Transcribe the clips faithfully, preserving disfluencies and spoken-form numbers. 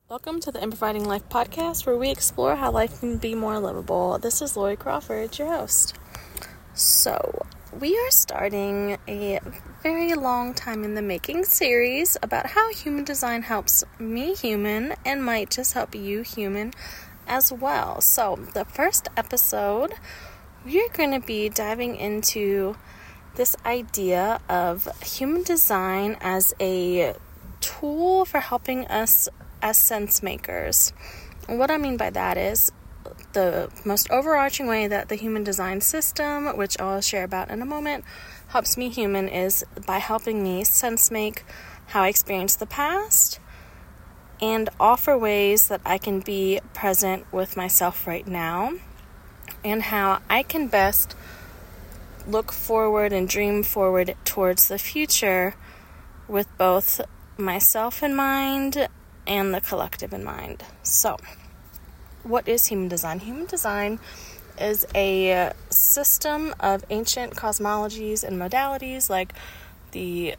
Welcome to the Improviding Life podcast, where we explore how life can be more livable. This is Lori Crawford, your host. So, we are starting a very long time in the making series about how human design helps me human and might just help you human as well. So, the first episode, we are going to be diving into this idea of human design as a tool for helping us as sense makers. And what I mean by that is the most overarching way that the human design system, which I'll share about in a moment, helps me human is by helping me sense make how I experience the past and offer ways that I can be present with myself right now and how I can best look forward and dream forward towards the future with both myself in mind and the collective in mind. So, what is human design? Human design is a system of ancient cosmologies and modalities like the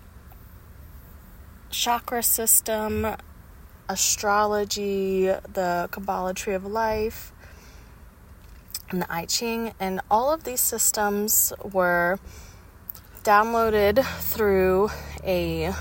chakra system, astrology, the Kabbalah tree of life, and the I Ching. And all of these systems were downloaded through a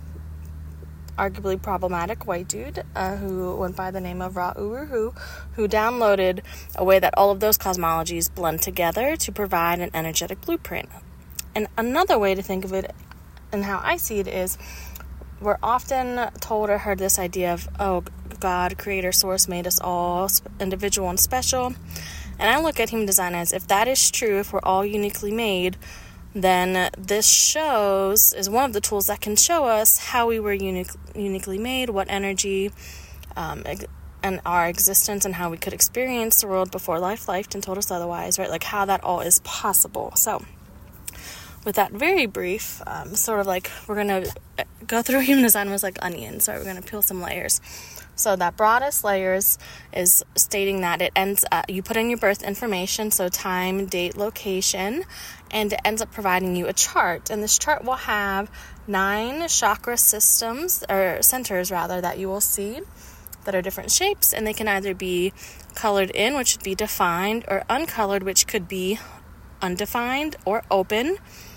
arguably problematic white dude uh, who went by the name of Ra Uru Hu, who downloaded a way that all of those cosmologies blend together to provide an energetic blueprint. And another way to think of it, and how I see it, is we're often told or heard this idea of, oh, God, creator, source made us all individual and special. And I look at human design as, if that is true, if we're all uniquely made, then this shows, is one of the tools that can show us how we were unique, uniquely made, what energy um, and our existence and how we could experience the world before life lifed and told us otherwise, right? Like how that all is possible. So with that very brief, um, sort of like we're going to go through human design was like onions, so we're going to peel some layers. So that broadest layers is stating that it ends up, you put in your birth information, so time, date, location, and it ends up providing you a chart. And this chart will have nine chakra systems, or centers rather, that you will see that are different shapes, and they can either be colored in, which would be defined, or uncolored, which could be undefined or open.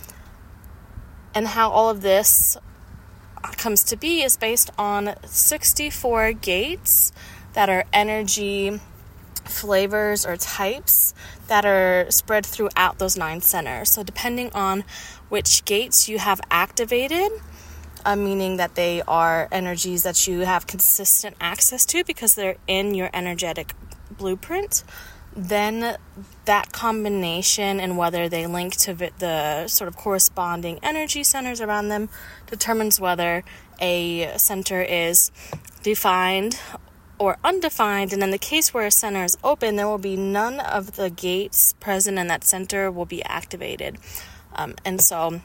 And how all of this comes to be is based on sixty-four gates that are energy flavors or types that are spread throughout those nine centers. So depending on which gates you have activated, uh, meaning that they are energies that you have consistent access to because they're in your energetic blueprint, then that combination and whether they link to the sort of corresponding energy centers around them determines whether a center is defined or undefined. And in the case where a center is open, there will be none of the gates present in that center will be activated. Um, and so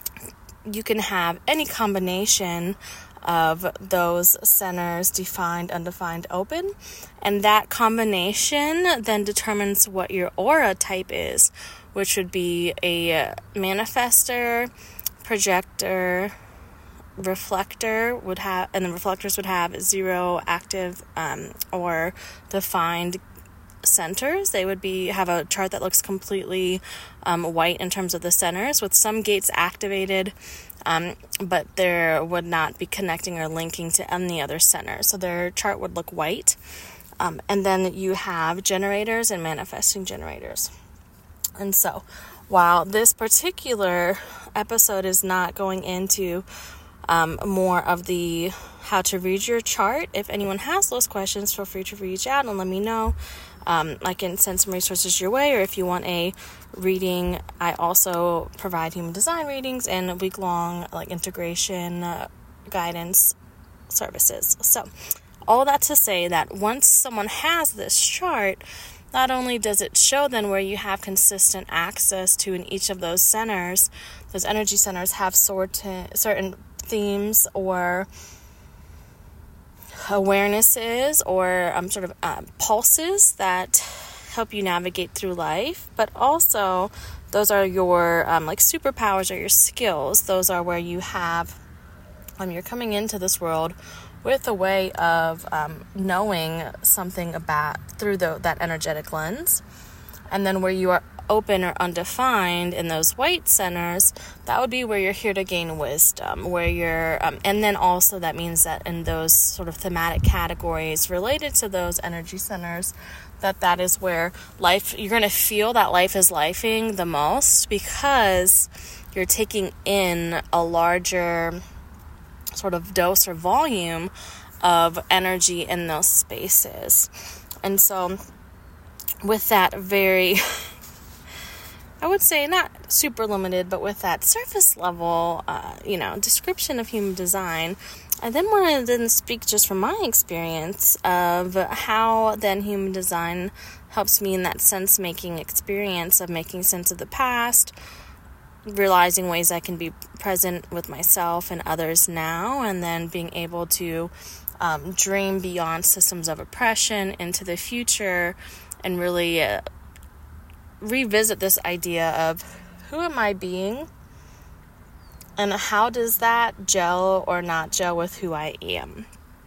you can have any combination of those centers, defined, undefined, open, and that combination then determines what your aura type is, which would be a manifester, projector, reflector would have, and the reflectors would have zero active um, or defined centers. They would be have a chart that looks completely um, white in terms of the centers, with some gates activated, um, but there would not be connecting or linking to any other center. So their chart would look white. Um, and then you have generators and manifesting generators. And so while this particular episode is not going into um, more of the how to read your chart, if anyone has those questions, feel free to reach out and let me know. Um, I can send some resources your way, or if you want a reading, I also provide human design readings and week-long like integration uh, guidance services. So all that to say that once someone has this chart, not only does it show then where you have consistent access to in each of those centers, those energy centers have certain certain themes or awarenesses or um, sort of uh, pulses that help you navigate through life, but also those are your um, like superpowers or your skills. Those are where you have um, you're coming into this world with a way of um, knowing something about through the, that energetic lens. And then where you are open or undefined in those white centers, that would be where you're here to gain wisdom, where you're, um, and then also that means that in those sort of thematic categories related to those energy centers, that that is where life, you're going to feel that life is lifing the most, because you're taking in a larger sort of dose or volume of energy in those spaces. And so with that very I would say not super limited, but with that surface level, uh, you know, description of human design, I then want to then speak just from my experience of how then human design helps me in that sense-making experience of making sense of the past, realizing ways I can be present with myself and others now, and then being able to um, dream beyond systems of oppression into the future and really Uh, revisit this idea of who am I being and how does that gel or not gel with who I am.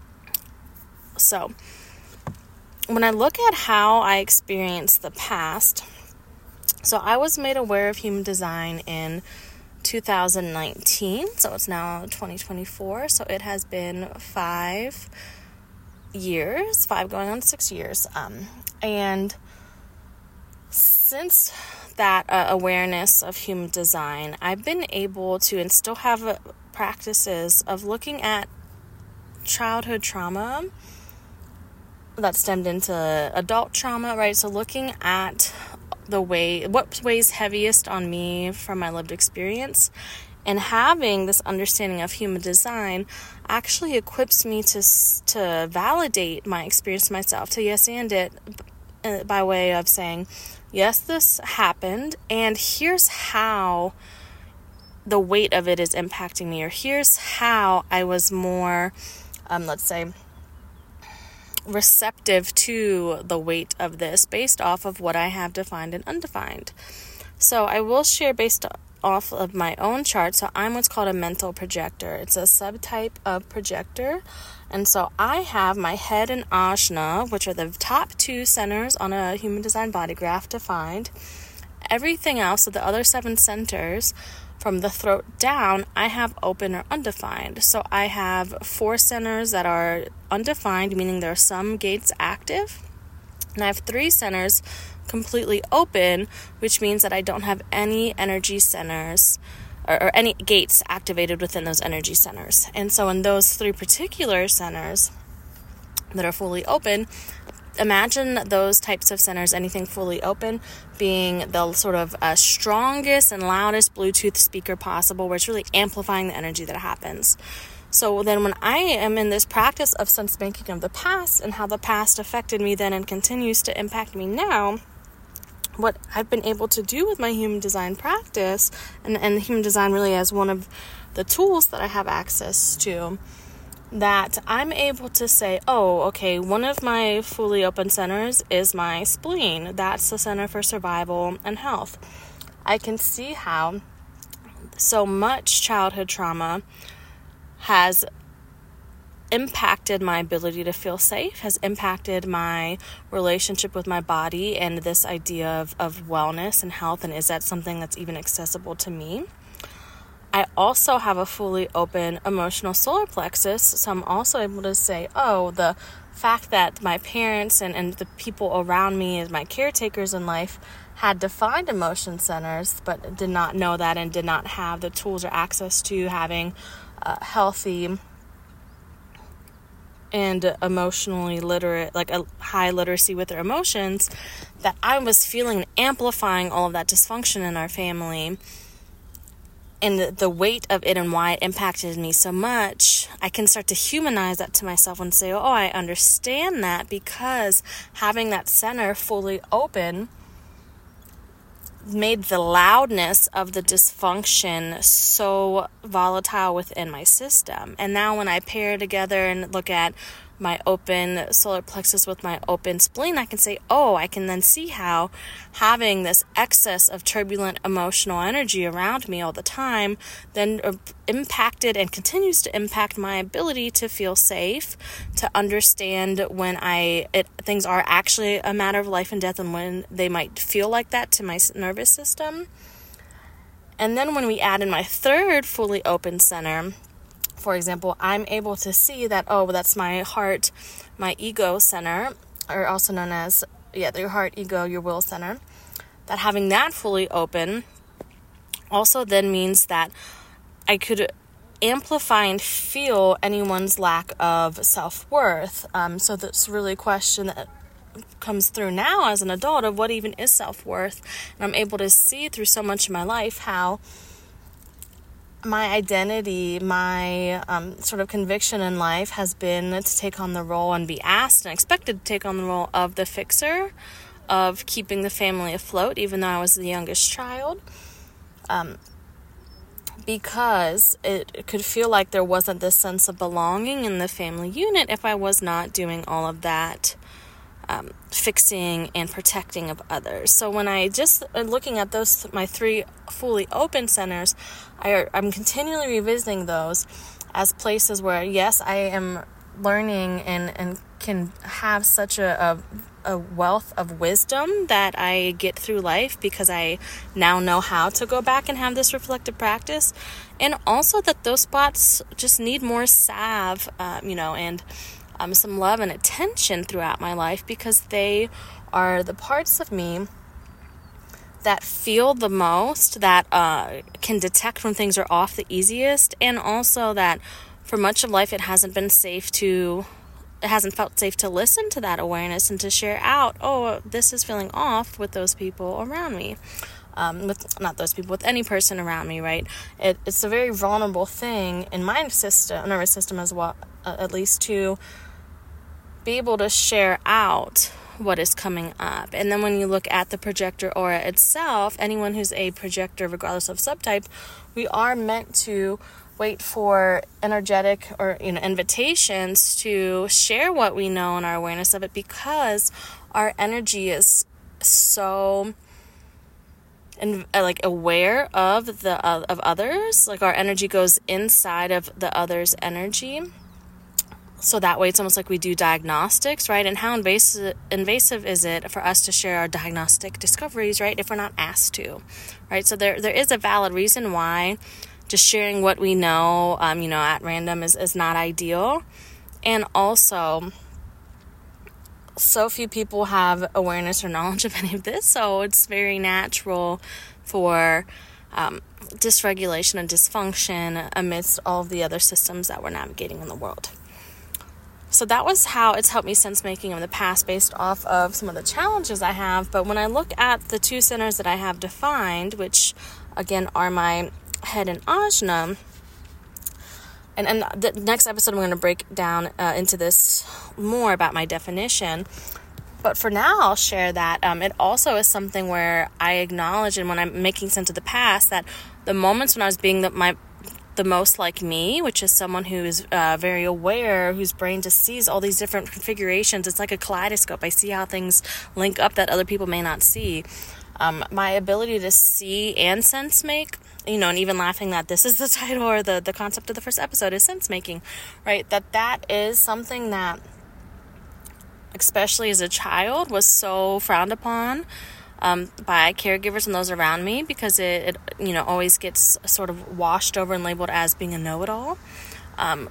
So when I look at how I experienced the past, so I was made aware of human design in two thousand nineteen, so it's now twenty twenty-four, so it has been five years, five going on six years, um, and since that uh, awareness of human design, I've been able to, and still have uh, practices of looking at childhood trauma that stemmed into adult trauma, right? So looking at the way, what weighs heaviest on me from my lived experience, and having this understanding of human design actually equips me to to validate my experience myself, to yes and it, uh, by way of saying, yes, this happened, and here's how the weight of it is impacting me, or here's how I was more, um, let's say, receptive to the weight of this based off of what I have defined and undefined. So I will share based off of my own chart. So I'm what's called a mental projector. It's a subtype of projector. And so I have my head and ajna, which are the top two centers on a human design body graph, defined. Everything else, so the other seven centers from the throat down, I have open or undefined. So I have four centers that are undefined, meaning there are some gates active. And I have three centers completely open, which means that I don't have any energy centers or, or any gates activated within those energy centers. And so in those three particular centers that are fully open, imagine those types of centers, anything fully open, being the sort of uh, strongest and loudest Bluetooth speaker possible, where it's really amplifying the energy that happens. So then when I am in this practice of sense making of the past and how the past affected me then and continues to impact me now, what I've been able to do with my human design practice, and, and human design really as one of the tools that I have access to, that I'm able to say, oh, okay, one of my fully open centers is my spleen. That's the center for survival and health. I can see how so much childhood trauma has impacted my ability to feel safe, has impacted my relationship with my body and this idea of, of wellness and health, and is that something that's even accessible to me? I also have a fully open emotional solar plexus, so I'm also able to say, oh, the fact that my parents and, and the people around me as my caretakers in life had defined emotion centers, but did not know that and did not have the tools or access to having uh, healthy and emotionally literate, like a high literacy with their emotions, that I was feeling amplifying all of that dysfunction in our family. And the, the weight of it and why it impacted me so much, I can start to humanize that to myself and say, oh, I understand that, because having that center fully open made the loudness of the dysfunction so volatile within my system. And now when I pair together and look at my open solar plexus with my open spleen, I can say, oh, I can then see how having this excess of turbulent emotional energy around me all the time then impacted and continues to impact my ability to feel safe, to understand when I it, things are actually a matter of life and death and when they might feel like that to my nervous system. And then when we add in my third fully open center, for example, I'm able to see that, oh, that's my heart, my ego center, or also known as, yeah, your heart, ego, your will center. That having that fully open also then means that I could amplify and feel anyone's lack of self-worth. Um, so that's really a question that comes through now as an adult of what even is self-worth. And I'm able to see through so much of my life how my identity, my um, sort of conviction in life has been to take on the role and be asked and expected to take on the role of the fixer, of keeping the family afloat, even though I was the youngest child, um, because it, it could feel like there wasn't this sense of belonging in the family unit if I was not doing all of that Um, fixing and protecting of others. So when I just uh, looking at those, my three fully open centers, I, I'm continually revisiting those as places where, yes, I am learning and, and can have such a, a, a wealth of wisdom that I get through life because I now know how to go back and have this reflective practice. And also that those spots just need more salve, um, you know, and Um, some love and attention throughout my life because they are the parts of me that feel the most, that uh, can detect when things are off the easiest, and also that for much of life it hasn't been safe to, it hasn't felt safe to listen to that awareness and to share out, oh, this is feeling off with those people around me. Um, with not those people, with any person around me, right? It, it's a very vulnerable thing in my system, nervous system as well, uh, at least to be able to share out what is coming up. And then when you look at the projector aura itself, anyone who's a projector, regardless of subtype, we are meant to wait for energetic or, you know, invitations to share what we know and our awareness of it, because our energy is so and uh, like aware of the uh, of others. Like our energy goes inside of the other's energy. So that way it's almost like we do diagnostics, right? And how invasive, invasive is it for us to share our diagnostic discoveries, right, if we're not asked to, right? So there there is a valid reason why just sharing what we know, um, you know, at random is, is not ideal. And also, so few people have awareness or knowledge of any of this, so it's very natural for um, dysregulation and dysfunction amidst all of the other systems that we're navigating in the world. So that was how it's helped me sense making in the past based off of some of the challenges I have. But when I look at the two centers that I have defined, which again are my head and ajna, and, and the next episode I'm going to break down uh, into this more about my definition. But for now, I'll share that um, it also is something where I acknowledge, and when I'm making sense of the past, that the moments when I was being the, my the most like me, which is someone who is uh, very aware, whose brain just sees all these different configurations. It's like a kaleidoscope. I see how things link up that other people may not see. Um, my ability to see and sense make, you know, and even laughing that this is the title or the, the concept of the first episode is sense making, right? That that is something that, especially as a child, was so frowned upon Um, by caregivers and those around me, because it, it, you know, always gets sort of washed over and labeled as being a know-it-all. Um,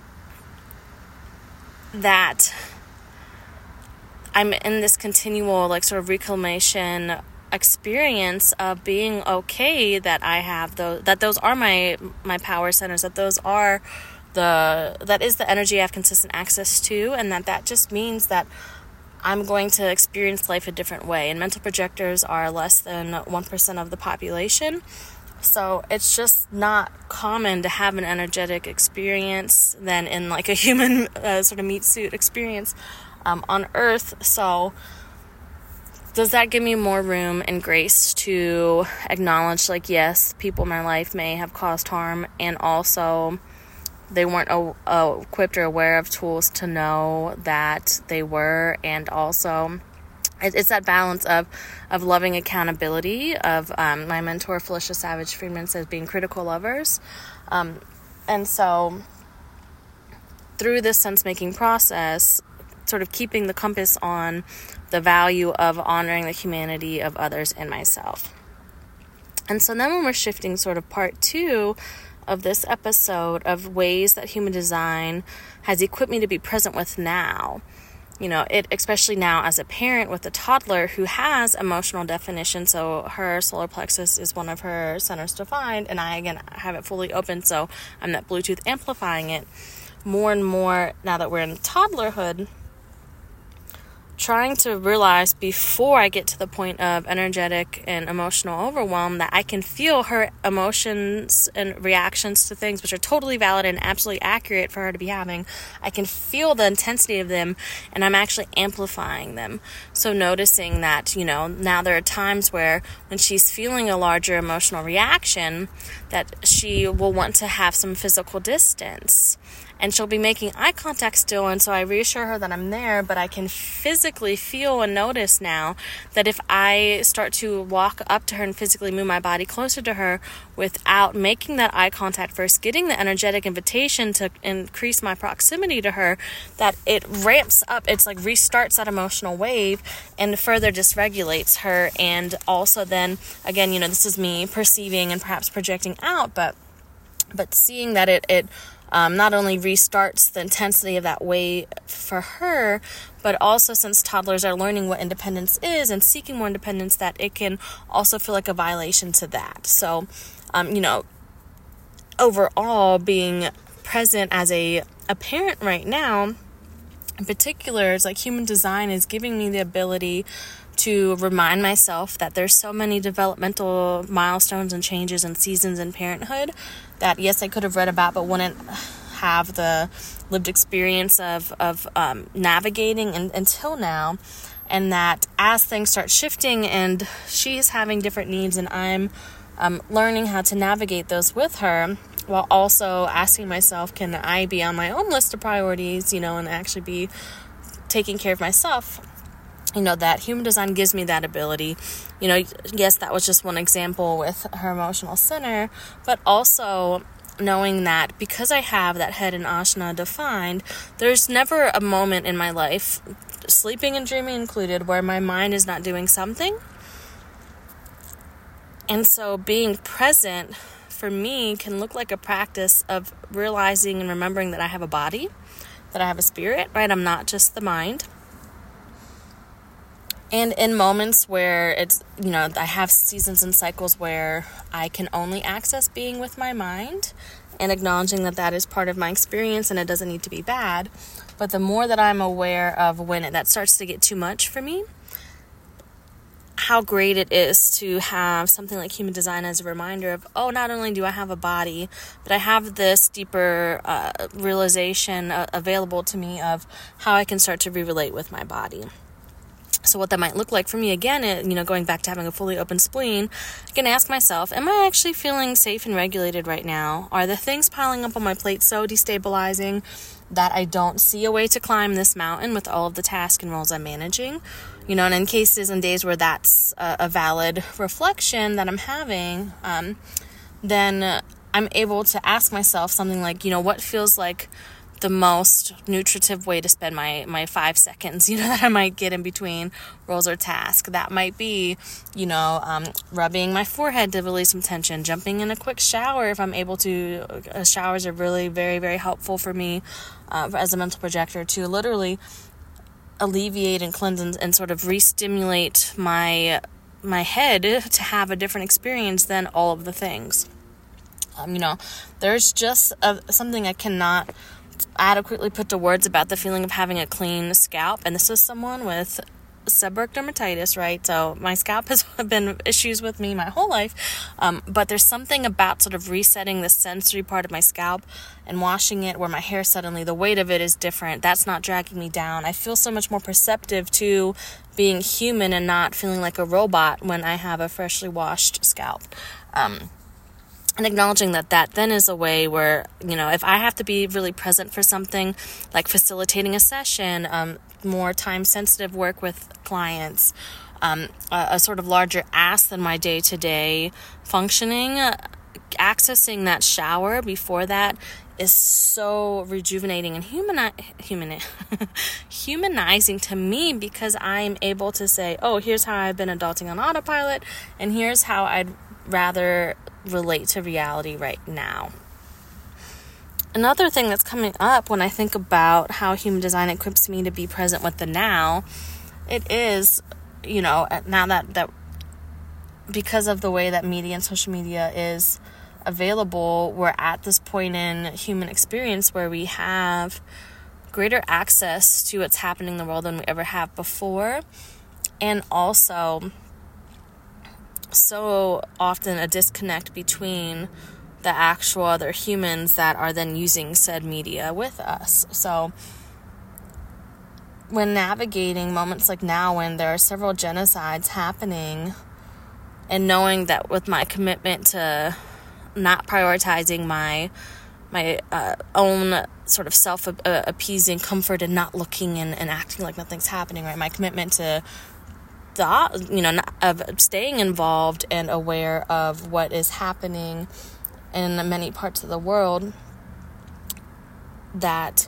that I'm in this continual, like, sort of reclamation experience of being okay that I have those, that those are my my power centers, that those are the, that is the energy I have consistent access to, and that that just means that I'm going to experience life a different way. And mental projectors are less than one percent of the population. So it's just not common to have an energetic experience than in like a human uh, sort of meat suit experience um, on Earth. So does that give me more room and grace to acknowledge, like, yes, people in my life may have caused harm, and also they weren't uh, uh, equipped or aware of tools to know that they were. And also it, it's that balance of of loving accountability, of um, my mentor Felicia Savage Friedman says being critical lovers. Um, and so through this sense-making process, sort of keeping the compass on the value of honoring the humanity of others and myself. And so then when we're shifting sort of part two of this episode of ways that human design has equipped me to be present with now, you know, it, especially now as a parent with a toddler who has emotional definition. So her solar plexus is one of her centers defined, and I, again, have it fully open, so I'm not Bluetooth amplifying it. More and more, now that we're in toddlerhood, trying to realize before I get to the point of energetic and emotional overwhelm that I can feel her emotions and reactions to things, which are totally valid and absolutely accurate for her to be having. I can feel the intensity of them, and I'm actually amplifying them. So noticing that, you know, now there are times where when she's feeling a larger emotional reaction, that she will want to have some physical distance. And she'll be making eye contact still, and so I reassure her that I'm there, but I can physically feel and notice now that if I start to walk up to her and physically move my body closer to her without making that eye contact first, getting the energetic invitation to increase my proximity to her, that it ramps up, it's like restarts that emotional wave and further dysregulates her. And also then, again, you know, this is me perceiving and perhaps projecting out, but but seeing that it, it Um, not only restarts the intensity of that way for her, but also since toddlers are learning what independence is and seeking more independence, that it can also feel like a violation to that. So, um, you know, overall being present as a, a parent right now, in particular, it's like human design is giving me the ability to remind myself that there's so many developmental milestones and changes and seasons in parenthood that, yes, I could have read about, but wouldn't have the lived experience of, of um, navigating in, until now. And that as things start shifting and she's having different needs and I'm um, learning how to navigate those with her, while also asking myself, can I be on my own list of priorities, you know, and actually be taking care of myself? You know, that human design gives me that ability. You know, yes, that was just one example with her emotional center, but also knowing that because I have that head and Ashna defined, there's never a moment in my life, sleeping and dreaming included, where my mind is not doing something. And so being present for me can look like a practice of realizing and remembering that I have a body, that I have a spirit, right? I'm not just the mind. And in moments where it's, you know, I have seasons and cycles where I can only access being with my mind and acknowledging that that is part of my experience and it doesn't need to be bad. But the more that I'm aware of when it, that starts to get too much for me, how great it is to have something like human design as a reminder of, oh, not only do I have a body, but I have this deeper uh, realization uh, available to me of how I can start to re-relate with my body. So what that might look like for me, again, it, you know, going back to having a fully open spleen, I can ask myself, am I actually feeling safe and regulated right now? Are the things piling up on my plate so destabilizing that I don't see a way to climb this mountain with all of the tasks and roles I'm managing? You know, and in cases and days where that's a, a valid reflection that I'm having, um, then I'm able to ask myself something like, you know, what feels like the most nutritive way to spend my, my five seconds, you know, that I might get in between roles or tasks. That might be, you know, um, rubbing my forehead to release some tension, jumping in a quick shower if I'm able to. Uh, showers are really very, very helpful for me uh, as a mental projector to literally alleviate and cleanse and, and sort of re-stimulate my, my head to have a different experience than all of the things. Um, you know, there's just a, something I cannot adequately put to words about the feeling of having a clean scalp. And this is someone with seborrheic dermatitis, right? So my scalp has been issues with me my whole life. Um, but there's something about sort of resetting the sensory part of my scalp and washing it where my hair suddenly, the weight of it is different. That's not dragging me down. I feel so much more perceptive to being human and not feeling like a robot when I have a freshly washed scalp. Um, And acknowledging that that then is a way where, you know, if I have to be really present for something like facilitating a session, um, more time-sensitive work with clients, um, a, a sort of larger ask than my day-to-day functioning, uh, accessing that shower before that is so rejuvenating and humani- humani- humanizing to me, because I'm able to say, oh, here's how I've been adulting on autopilot, and here's how I'd rather relate to reality right now. Another thing that's coming up when I think about how human design equips me to be present with the now, it is, you know, now that, that because of the way that media and social media is available, we're at this point in human experience where we have greater access to what's happening in the world than we ever have before. And also, so often a disconnect between the actual other humans that are then using said media with us. So when navigating moments like now, when there are several genocides happening, and knowing that with my commitment to not prioritizing my my uh, own sort of self-appeasing comfort and not looking and, and acting like nothing's happening, right? My commitment to the, you know, of staying involved and aware of what is happening in many parts of the world, that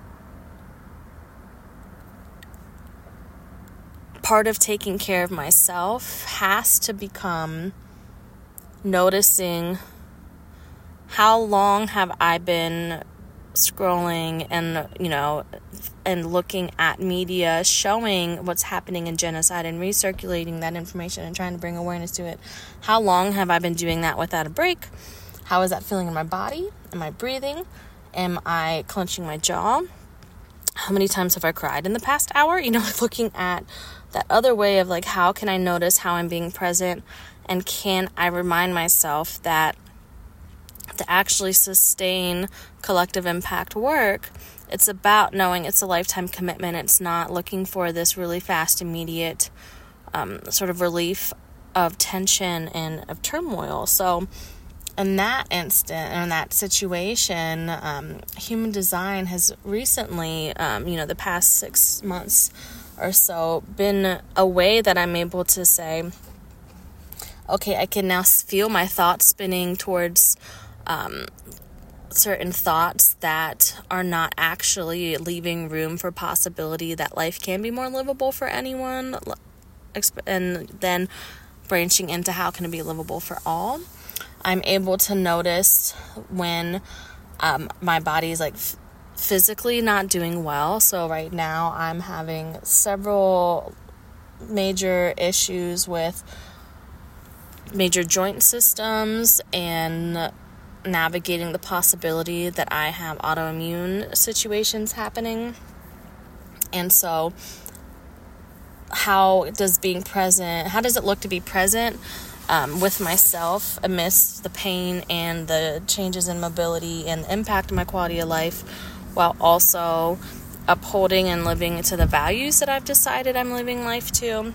part of taking care of myself has to become noticing how long have I been scrolling and, you know, and looking at media showing what's happening in genocide and recirculating that information and trying to bring awareness to it. How long have I been doing that without a break? How is that feeling in my body? Am I breathing? Am I clenching my jaw? How many times have I cried in the past hour? You know, looking at that other way of like, how can I notice how I'm being present? And can I remind myself that to actually sustain collective impact work, it's about knowing it's a lifetime commitment. It's not looking for this really fast, immediate um, sort of relief of tension and of turmoil. So in that instant, in that situation, um, human design has recently, um, you know, the past six months or so, been a way that I'm able to say, okay, I can now feel my thoughts spinning towards um, certain thoughts that are not actually leaving room for possibility that life can be more livable for anyone, and then branching into how can it be livable for all. I'm able to notice when um, my body is like f- physically not doing well. So right now I'm having several major issues with major joint systems and navigating the possibility that I have autoimmune situations happening. And so how does being present, how does it look to be present um, with myself amidst the pain and the changes in mobility and the impact on my quality of life, while also upholding and living to the values that I've decided I'm living life to?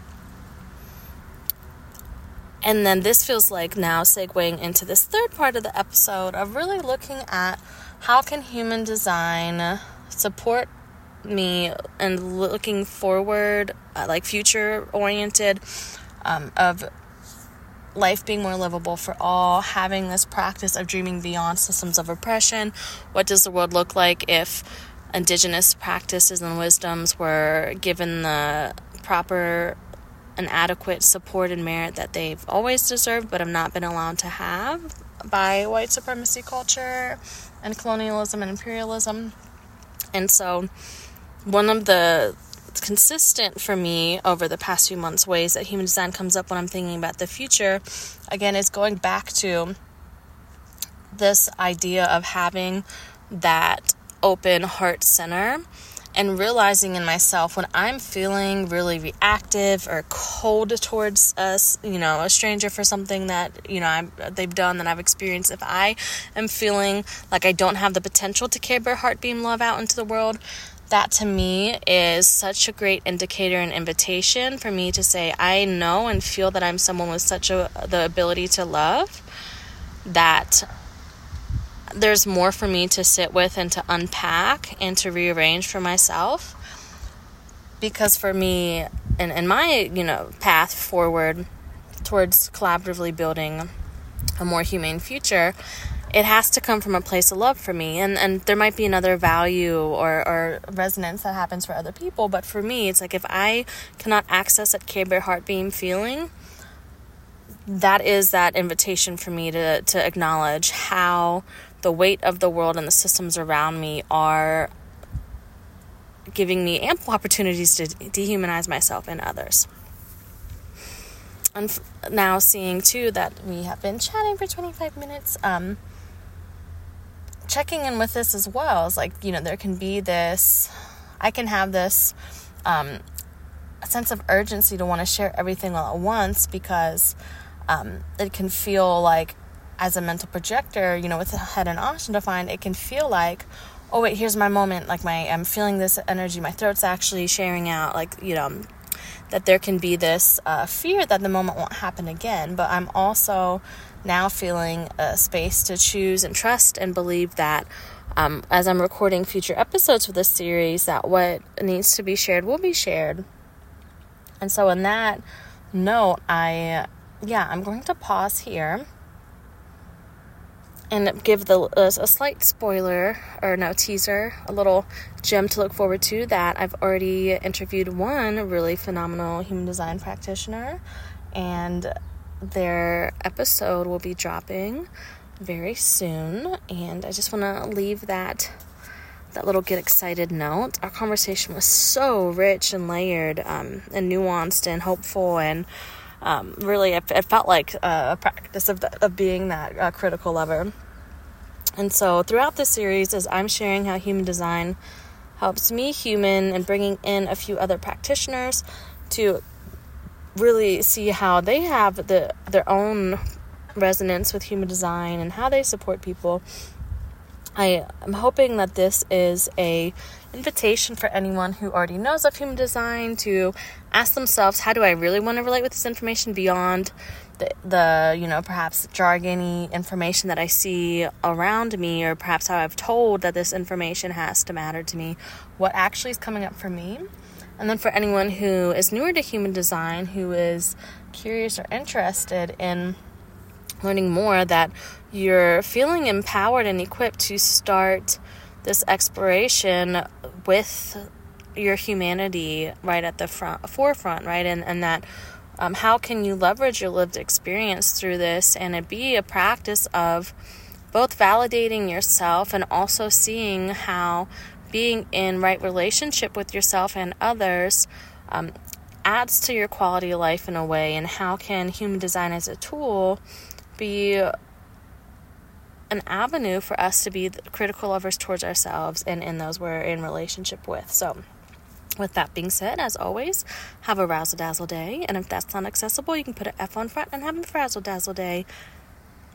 And then this feels like now segueing into this third part of the episode of really looking at how can human design support me and looking forward, uh, like future oriented, um, of life being more livable for all, having this practice of dreaming beyond systems of oppression. What does the world look like if indigenous practices and wisdoms were given the proper and adequate support and merit that they've always deserved but have not been allowed to have by white supremacy culture and colonialism and imperialism? And so one of the consistent for me over the past few months ways that human design comes up when I'm thinking about the future, again, is going back to this idea of having that open heart center and realizing in myself when I'm feeling really reactive or cold towards us, you know, a stranger for something that, you know, I'm, they've done that I've experienced. If I am feeling like I don't have the potential to carry our heart beam love out into the world, that to me is such a great indicator and invitation for me to say, I know and feel that I'm someone with such a the ability to love. that there's more for me to sit with and to unpack and to rearrange for myself. Because for me, in, in my, you know, path forward towards collaboratively building a more humane future, it has to come from a place of love for me. And, and there might be another value or, or resonance that happens for other people. But for me, it's like if I cannot access that Care Bear Heartbeam feeling, that is that invitation for me to, to acknowledge how the weight of the world and the systems around me are giving me ample opportunities to dehumanize myself and others. And now seeing, too, that we have been chatting for twenty-five minutes, um, checking in with this as well is like, you know, there can be this, I can have this um, a sense of urgency to want to share everything all at once because um, it can feel like, as a mental projector, you know, with the head and ocean defined, it can feel like, oh, wait, here's my moment, like my, I'm feeling this energy, my throat's actually sharing out, like, you know, that there can be this uh, fear that the moment won't happen again. But I'm also now feeling a space to choose and trust and believe that um, as I'm recording future episodes for this series, that what needs to be shared will be shared. And so in that note, I, yeah, I'm going to pause here and give the uh, a slight spoiler, or no, teaser, a little gem to look forward to, that I've already interviewed one really phenomenal human design practitioner, and their episode will be dropping very soon, and I just want to leave that that little get excited note. Our conversation was so rich and layered um, and nuanced and hopeful, and Um, really, it, it felt like a practice of, the, of being that uh, critical lover. And so throughout this series, as I'm sharing how human design helps me human and bringing in a few other practitioners to really see how they have the their own resonance with human design and how they support people, I am hoping that this is a invitation for anyone who already knows of human design to ask themselves, how do I really want to relate with this information beyond the, the you know, perhaps jargony information that I see around me, or perhaps how I've told that this information has to matter to me, what actually is coming up for me. And then for anyone who is newer to human design, who is curious or interested in learning more, that you're feeling empowered and equipped to start this exploration with your humanity right at the front, forefront, right? And, and that um, how can you leverage your lived experience through this, and it be a practice of both validating yourself and also seeing how being in right relationship with yourself and others um, adds to your quality of life in a way, and how can human design as a tool be an avenue for us to be critical lovers towards ourselves and in those we're in relationship with. So with that being said, as always, have a razzle dazzle day, and if that's not accessible, you can put an F on front and have a frazzle dazzle day.